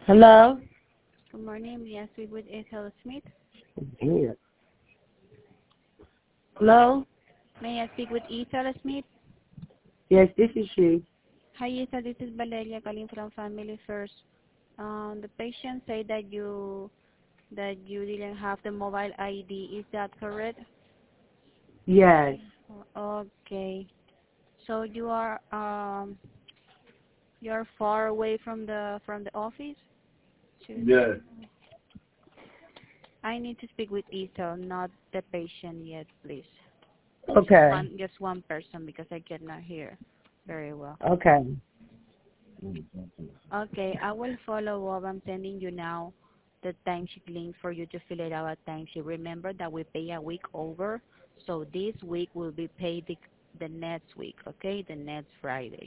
Hello? Good morning. May I speak with Ethel Smith? Yeah. Hello? May I speak with Ethel Smith? Yes, this is she. Hi, Ethel. This is Valeria calling from Family First. The patient said that you didn't have the mobile ID. Is that correct? Yes. Okay. So you're far away from the office? Yes. I need to speak with Ethel, not the patient yet, please. Okay. Just one person because I cannot hear very well. Okay. Okay, I will follow up. I'm sending you now the timesheet link for you to fill it out a timesheet. Remember that we pay a week over, so this week will be paid the next week, okay? The next Friday.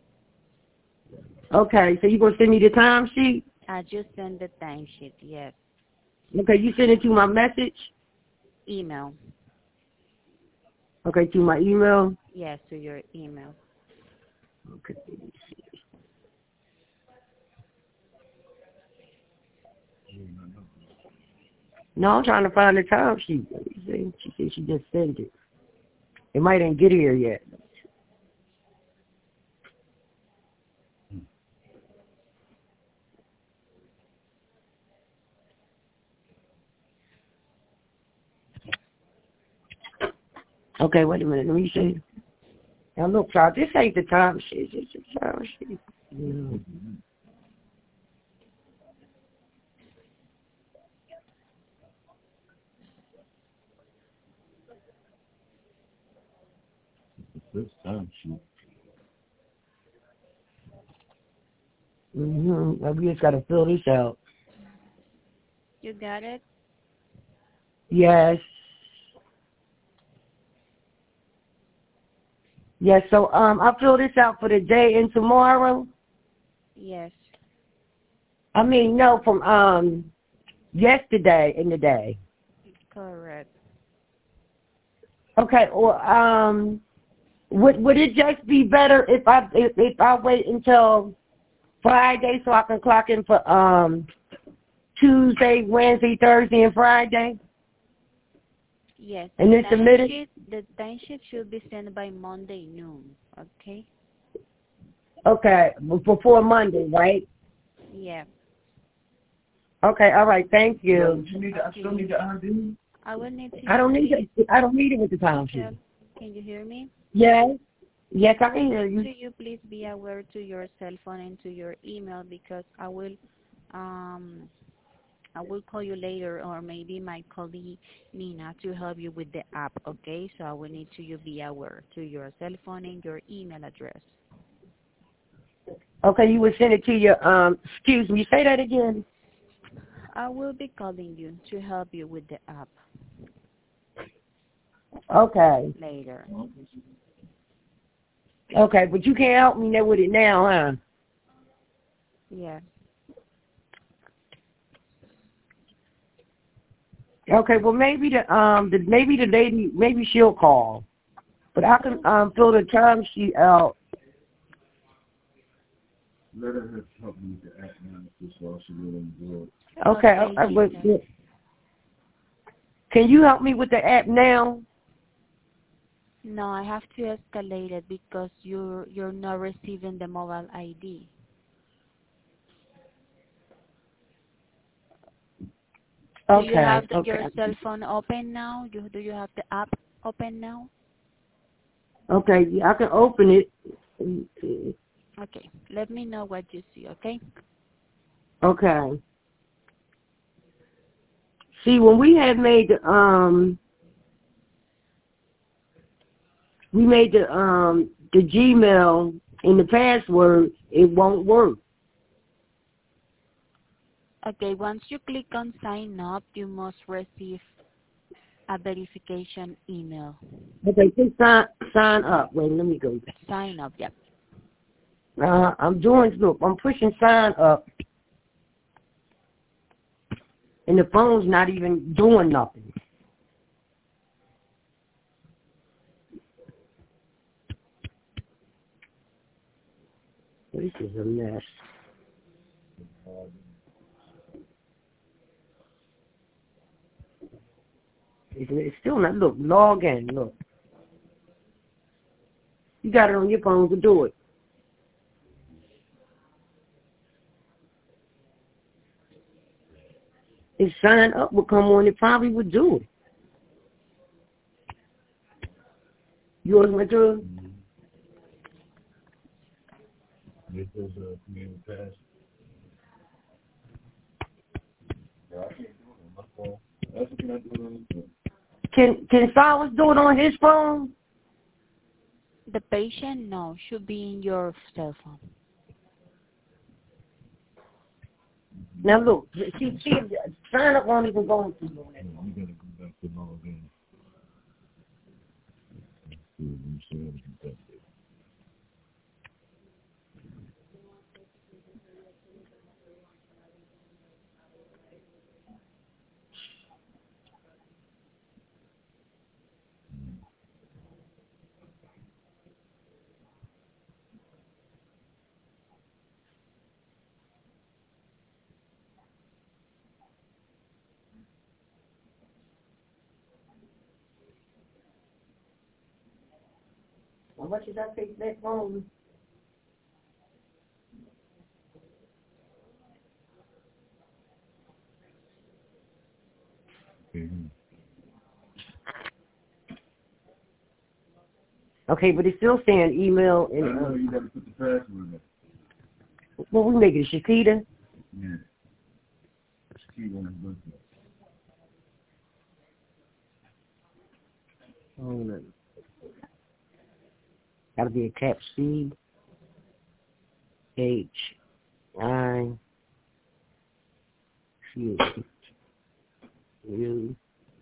Okay, so you going to send me the timesheet? I just sent the timesheet, yes. Okay, you send it to my message? Email. Okay, to my email? Yes, to your email. Okay. No, I'm trying to find the timesheet. She said she just sent it. It might didn't get here yet. Okay, wait a minute. Let me see. Now look, y'all, this ain't the timesheet. This is the timesheet. Yeah. This time sheet. We just got to fill this out. You got it? Yes. Yes, so I'll fill this out for the day and tomorrow. Yes. I mean, no, from yesterday in the day. Correct. Okay, or would it just be better if I wait until Friday so I can clock in for Tuesday, Wednesday, Thursday, and Friday? Yes. And then submit it? The timesheet should be sent by Monday noon, okay? Okay, before Monday, right? Yeah. Okay, all right, thank you. I still need the ID? I will need to... I don't need it with the time sheet. Can you hear me? Yes. Yes, I can hear you. So you please be aware to your cell phone and to your email because I will call you later or maybe my colleague Nina to help you with the app, okay? So I will need you be aware to your cell phone and your email address. Okay, you would send it to your, excuse me, say that again. I will be calling you to help you with the app Okay. later. Okay, but you can't help me with it now, huh? Yeah. Okay, well maybe the lady, maybe she'll call. But I can fill the time sheet out. Let her help me with the app now while she really do it. Okay, can you help me with the app now? No, I have to escalate it because you're not receiving the mobile ID. Okay. Do you have your cell phone open now? Do you have the app open now? Okay, yeah, I can open it. Okay, let me know what you see, okay? Okay. See, when we had made the Gmail in the password, it won't work. Okay, once you click on sign up, you must receive a verification email. Okay, just sign up. Wait, let me go back. Sign up, yep. I'm pushing sign up, and the phone's not even doing nothing. This is a mess. It's still not. Look, log in. Look. You got it on your phone to do it. If sign up would come on, it probably would do it. Yours went through? It does community pass. Yeah, I can't do it on my phone. That's what I do it on the phone. Can Silas do it on his phone? The patient, no, should be in your cell phone. Now look, see, sign up won't even go into you. Yeah, you gotta go back to log in. Let's see, let me see how to do that. How much did I take that phone? Mm-hmm. Okay, but it's still saying email I and know you gotta put the password in. what we make it, Shakita? Yeah. It's key on his birthday. Hold on. Gotta be a cap C H I C U.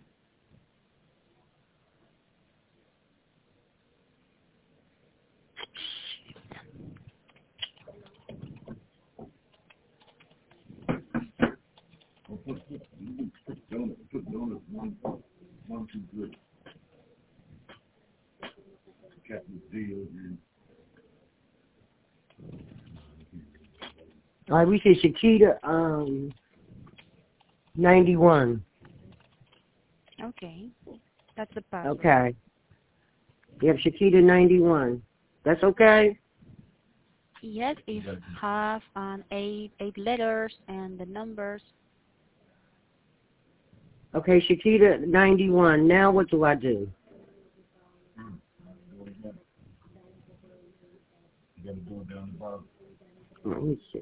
Put donut, 1, 2, 3. Captain D over here. All right, we say Shakita 91. Okay, that's the password. Okay. You have Shakita 91. That's okay? Yes, if have eight letters and the numbers. Okay, Shakita 91. Now what do I do? You gotta go down the bottom. Let me see.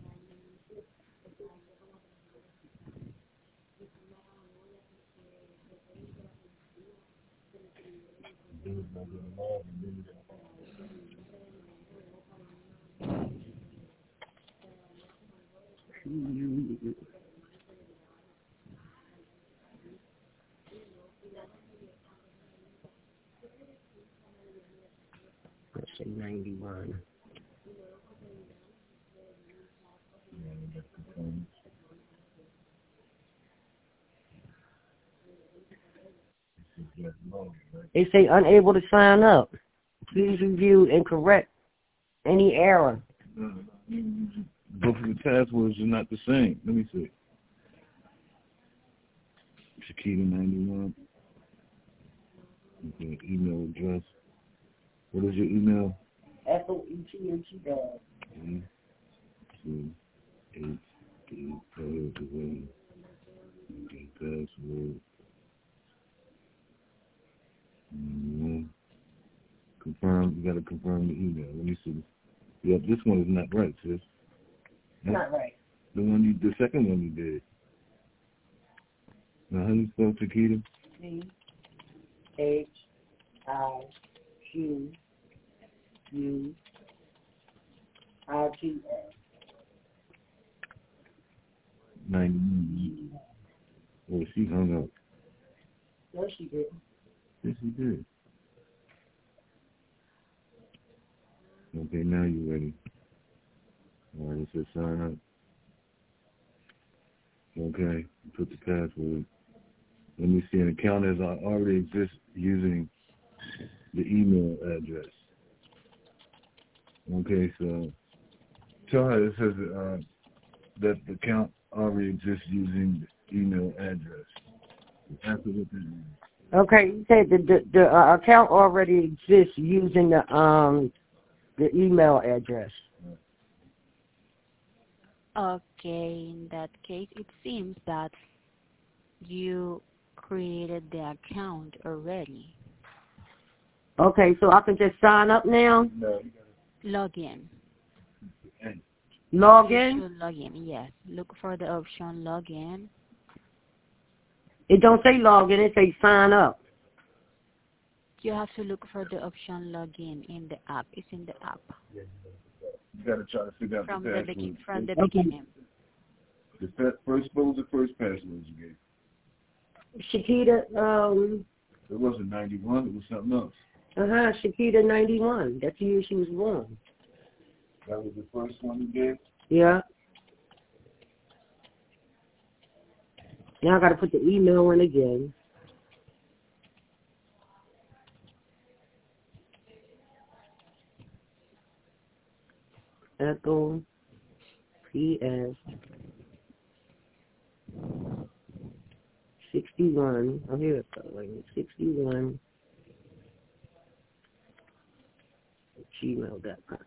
Do it by the log and then you gotta Let's say 91. They They say unable to sign up. Please review and correct any error. both of the passwords are not the same. Let me see. Shakita 91. Okay, email address. What is your email? FOETHE. 2, 8, 8, password. Confirm. You gotta confirm the email. Let me see. Yep, this one is not right, sis. Not right. The second one you did. Now, how do you spell Chiquita? CHIQUITA. 90. Oh, she hung up. No, she didn't. Yes, she did. Okay, now you're ready. All right, it says sign up. Okay, put the password. Let me see, an account as I already exist using the email address. Okay, so tell her it says that the account already exists using the email address. After what that means. Okay, you said the account already exists using the email address. Okay, in that case, it seems that you created the account already. Okay, so I can just sign up now? No, Log in. Log You in? should log in, yes. Look for the option log in. It don't say log in, it say sign up. You have to look for the option log in the app. It's in the app. you gotta try to figure out From the the password. from the Okay. beginning. What was the first password you gave? Shakita, It wasn't 91, it was something else. Shakita 91. That's the year she was born. That was the first one you gave? Yeah. Now I gotta put the email in again. Echo PS 61. Oh, here it goes. 61 gmail.com.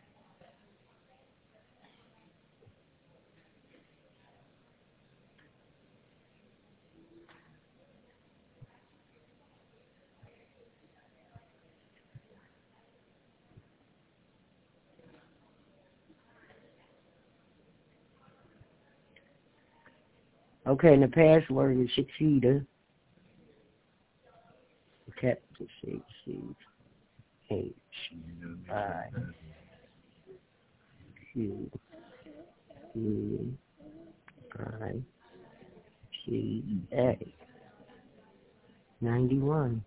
Okay, and the password is Shakita. Capital HIQUITA 91.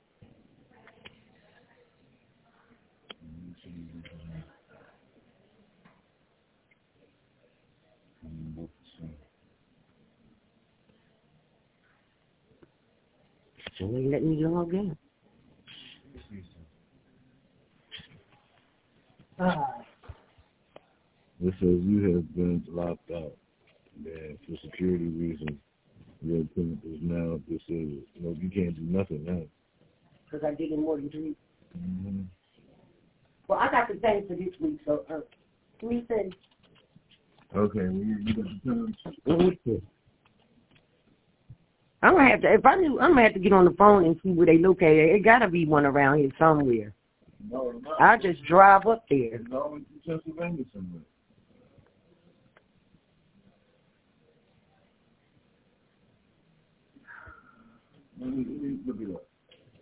Still ain't letting me log in. It says you have been locked out. And for security reasons, your account is now disabled. No, you can't do nothing now. Because I did it more than 3. Mm-hmm. Well, I got the thing for this week, so 3 cents. Okay, well, you got the time. I'm gonna have to. If I knew, I'm gonna have to get on the phone and see where they located. It gotta be one around here somewhere. No, not. I'll just drive up there. It's always in Pennsylvania somewhere. Let me look it up.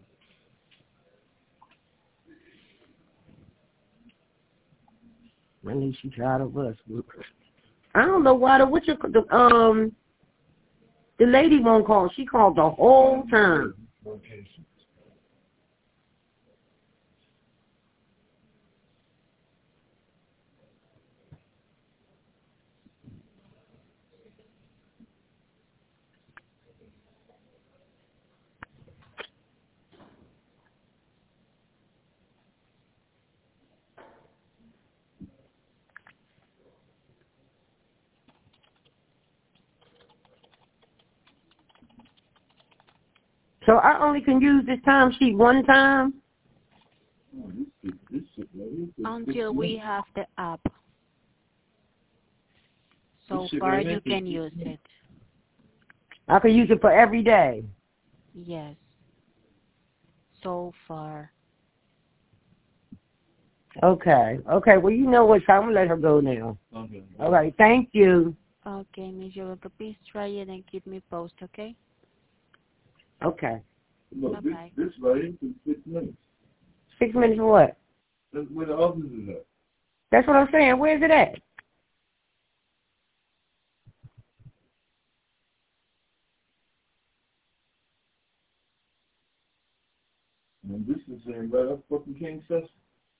I need she tired of us. I don't know why the lady won't call. She called the whole time. Location. So I only can use this time sheet one time? Oh, this Until we have the app. So This shit far right you here can use it. I can use it for every day. Yes. So far. Okay. Okay, well, you know what time. I'm going to let her go now. Okay. All right, thank you. Okay, Miss Yolanda, please try it and keep me posted, okay? Okay. No, Bye-bye. this right here is 6 minutes. 6 minutes for what? That's where the office is at. That's what I'm saying. Where's it at? And this is saying right up fucking King Session.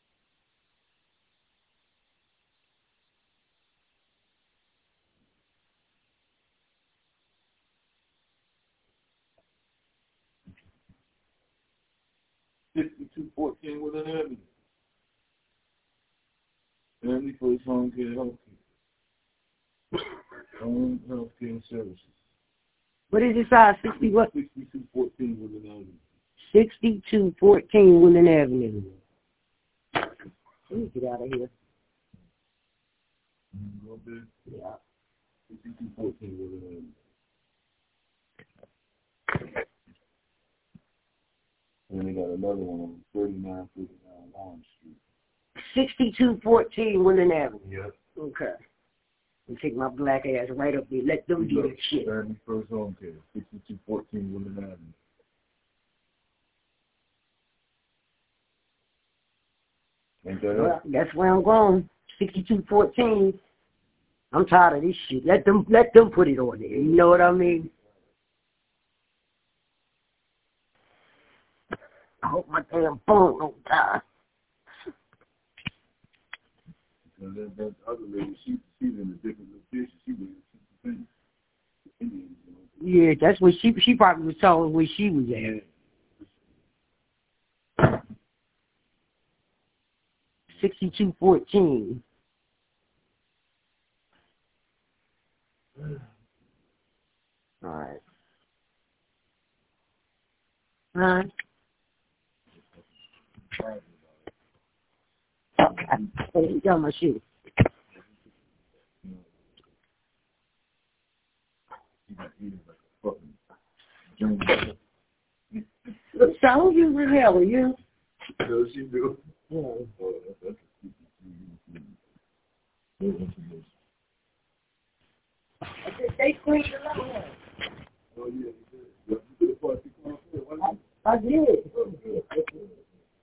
$6214 with an Avenue. Family First Home Care Health Care. Home Health Care Services. What is this size? 60 what? 6214 Woodland Avenue. 6214 Woodland Avenue. Let me get out of here. Go up there? Yeah. 6214 Woodland Avenue. And then they got another one on 3959 Lawrence Street. 6214 Woodland Avenue. Yep. Okay. And take my black ass right up there. Let them do that shit. 31st Home Care. 6214 Woodland Avenue. Ain't that Well, up? that's where I'm going. 6214. I'm tired of this shit. Let them put it on there. You know what I mean? I hope my damn phone don't die. Because that other lady, she's in a different location. She was in Indians. Yeah, that's what she probably was telling where she was at. Yeah. 6214. All right. Huh? Hey, you got my shoe. So who you with hell? Are you? No, she do. Yeah. Oh, that's They cleaned it up. Oh, yeah, you did. You did a party. I did.